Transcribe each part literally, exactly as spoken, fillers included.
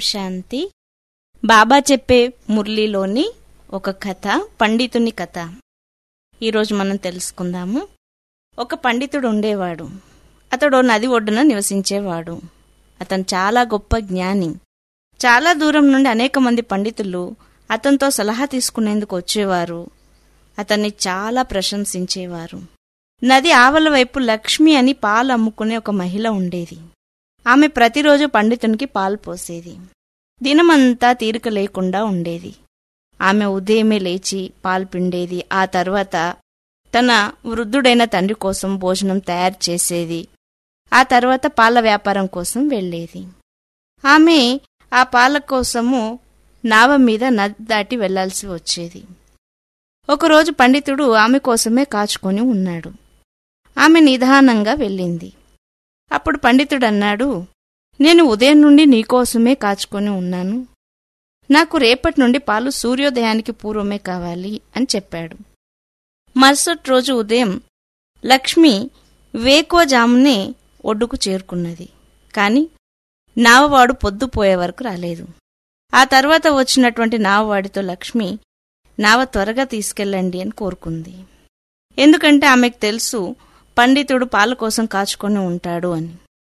శాంతి. బాబా చెప్పే మురళీలోని ఒక కథ, పండితుని కథ ఈరోజు మనం తెలుసుకుందాము. ఒక పండితుడు ఉండేవాడు. అతడు నది ఒడ్డున నివసించేవాడు. అతను చాలా గొప్ప జ్ఞాని. చాలా దూరం నుండి అనేక మంది పండితులు అతనితో సలహా తీసుకునేందుకు వచ్చేవారు. అతన్ని చాలా ప్రశంసించేవారు. నది ఆవల వైపు లక్ష్మి అని పాలు అమ్ముకునే ఒక మహిళ ఉండేది. ఆమె ప్రతిరోజు పండితునికి పాలు పోసేది. దినమంతా తీరిక లేకుండా ఉండేది. ఆమె ఉదయమే లేచి పాలు పిండేది. ఆ తర్వాత తన వృద్ధుడైన తండ్రి కోసం భోజనం తయారు చేసేది. ఆ తర్వాత పాల వ్యాపారం కోసం వెళ్లేది. ఆమె ఆ పాల కోసము నావ మీద నది దాటి వెళ్లాల్సి వచ్చేది. ఒకరోజు పండితుడు ఆమె కోసమే కాచుకొని ఉన్నాడు. ఆమె నిదానంగా వెళ్ళింది. అప్పుడు పండితుడన్నాడు, నేను ఉదయం నుండి నీకోసమే కాచుకొని ఉన్నాను. నాకు రేపటి నుండి పాలు సూర్యోదయానికి పూర్వమే కావాలి అని చెప్పాడు. మరుసటి రోజు ఉదయం లక్ష్మి వేకోజామునే ఒడ్డుకు చేరుకున్నది. కాని నావవాడు పొద్దుపోయే వరకు రాలేదు. ఆ తర్వాత వచ్చినటువంటి నావవాడితో లక్ష్మి నావ త్వరగా తీసుకెళ్ళండి అని కోరుకుంది. ఎందుకంటే ఆమెకు తెలుసు పండితుడు పాల కోసం కాచుకొని ఉంటాడు అని.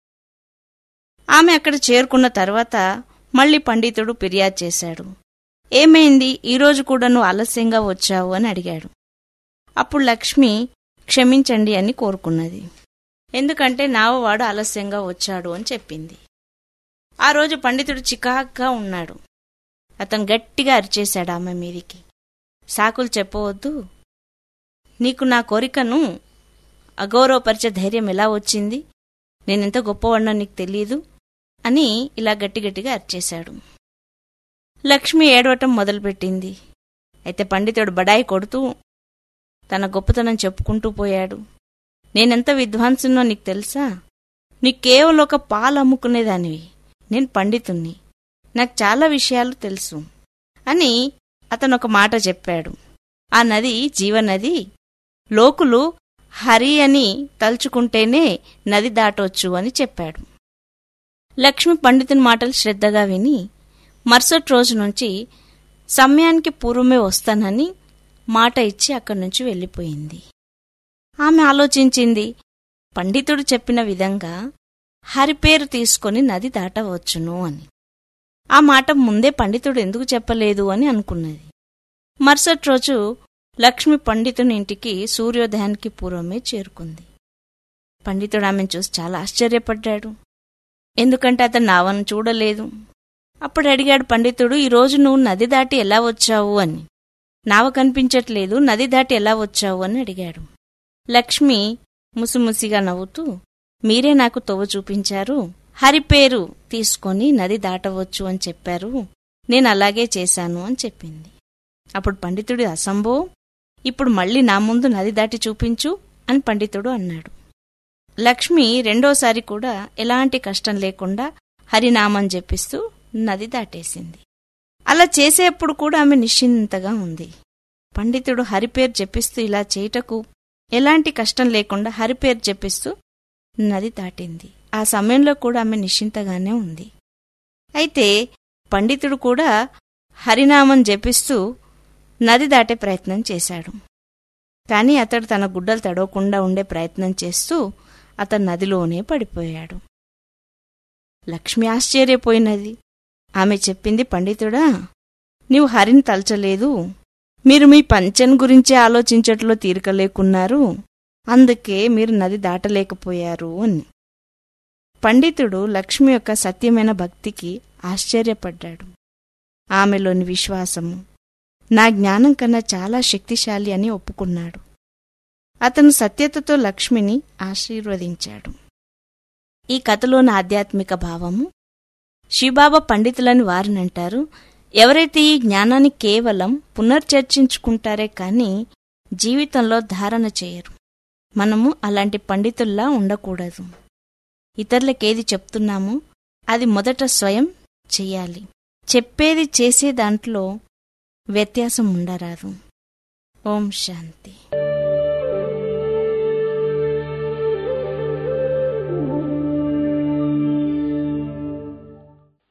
ఆమె అక్కడ చేరుకున్న తర్వాత మళ్లీ పండితుడు ఫిర్యాదు చేశాడు. ఏమైంది, ఈరోజు కూడా నువ్వు ఆలస్యంగా వచ్చావు అని అడిగాడు. అప్పుడు లక్ష్మి క్షమించండి అని కోరుకున్నది. ఎందుకంటే నావవాడు ఆలస్యంగా వచ్చాడు అని చెప్పింది. ఆ రోజు పండితుడు చికాగ్గా ఉన్నాడు. అతను గట్టిగా అరిచేశాడు ఆమె మీదికి. సాకులు చెప్పవద్దు. నీకు నా కోరికను అగౌరవపరిచే ధైర్యం ఎలా వచ్చింది? నేనెంత గొప్పవాడినో నీకు తెలీదు అని ఇలా గట్టిగట్టిగా అరిచేశాడు. లక్ష్మి ఏడవటం మొదలుపెట్టింది. అయితే పండితుడు బడాయి కొడుతూ తన గొప్పతనం చెప్పుకుంటూ పోయాడు. నేనెంత విద్వాంసునో నీకు తెలుసా? నీకు కేవలం ఒక పాలు అమ్ముకునేదానివి. నేను పండితుణ్ణి. నాకు చాలా విషయాలు తెలుసు అని అతను ఒక మాట చెప్పాడు. ఆ నది జీవనది. లోకులు హరి అని తలుచుకుంటేనే నది దాటొచ్చు అని చెప్పాడు. లక్ష్మి పండితుని మాటలు శ్రద్ధగా విని మరుసటి రోజు నుంచి సమయానికి పూర్వమే వస్తానని మాట ఇచ్చి అక్కడి నుంచి వెళ్ళిపోయింది. ఆమె ఆలోచించింది, పండితుడు చెప్పిన విధంగా హరి పేరు తీసుకొని నది దాటవచ్చును అని. ఆ మాట ముందే పండితుడు ఎందుకు చెప్పలేదు అని అనుకున్నది. మరుసటి రోజు లక్ష్మి పండితుని ఇంటికి సూర్యోదయానికి పూర్వమే చేరుకుంది. పండితుడు ఆమెను చూసి చాలా ఆశ్చర్యపడ్డాడు. ఎందుకంటే అతను నావను చూడలేదు. అప్పుడు అడిగాడు పండితుడు, ఈరోజు నువ్వు నది దాటి ఎలా వచ్చావు అని. నావ కనిపించట్లేదు, నది దాటి ఎలా వచ్చావు అని అడిగాడు. లక్ష్మి ముసిముసిగా నవ్వుతూ, మీరే నాకు తోవ చూపించారు. హరి పేరు తీసుకొని నది దాటవచ్చు అని చెప్పారు. నేను అలాగే చేశాను అని చెప్పింది. అప్పుడు పండితుడు, అసంభవం, ఇప్పుడు మళ్లీ నా ముందు నది దాటి చూపించు అని పండితుడు అన్నాడు. లక్ష్మి రెండోసారి కూడా ఎలాంటి కష్టం లేకుండా హరినామం జపిస్తూ నది దాటేసింది. అలా చేసేప్పుడు కూడా ఆమె నిశ్చింతగా ఉంది. పండితుడు హరిపేరు జపిస్తూ ఇలా చేయుటకు ఎలాంటి కష్టం లేకుండా హరిపేరు జపిస్తూ నది దాటింది. ఆ సమయంలో కూడా ఆమె నిశ్చింతగానే ఉంది. అయితే పండితుడు కూడా హరినామం జపిస్తూ నది దాటే ప్రయత్నం చేశాడు. కాని అతడు తన గుడ్డలు తడవకుండా ఉండే ప్రయత్నం చేస్తూ అతను నదిలోనే పడిపోయాడు. లక్ష్మి ఆశ్చర్యపోయినది. ఆమె చెప్పింది, పండితుడా, నీవు హరిని తలచలేదు. మీరు మీ పంచన్ గురించే ఆలోచించట్లో తీరిక లేకున్నారు. అందుకే మీరు నది దాటలేకపోయారు అని. పండితుడు లక్ష్మి యొక్క సత్యమైన భక్తికి ఆశ్చర్యపడ్డాడు. ఆమెలోని విశ్వాసము నా జ్ఞానం కన్నా చాలా శక్తిశాలి అని ఒప్పుకున్నాడు. అతను సత్యతతో లక్ష్మిని ఆశీర్వదించాడు. ఈ కథలోని ఆధ్యాత్మిక భావము, శివబాబా పండితులని వారినంటారు. ఎవరైతే ఈ జ్ఞానాన్ని కేవలం పునర్చర్చించుకుంటారే కాని జీవితంలో ధారణ చేయరు. మనము అలాంటి పండితుల్లా ఉండకూడదు. ఇతరులకేది చెప్తున్నామో అది మొదట స్వయం చెయ్యాలి. చెప్పేది చేసే దాంట్లో వ్యత్యాసం ఉండరాదు. ఓం శాంతి.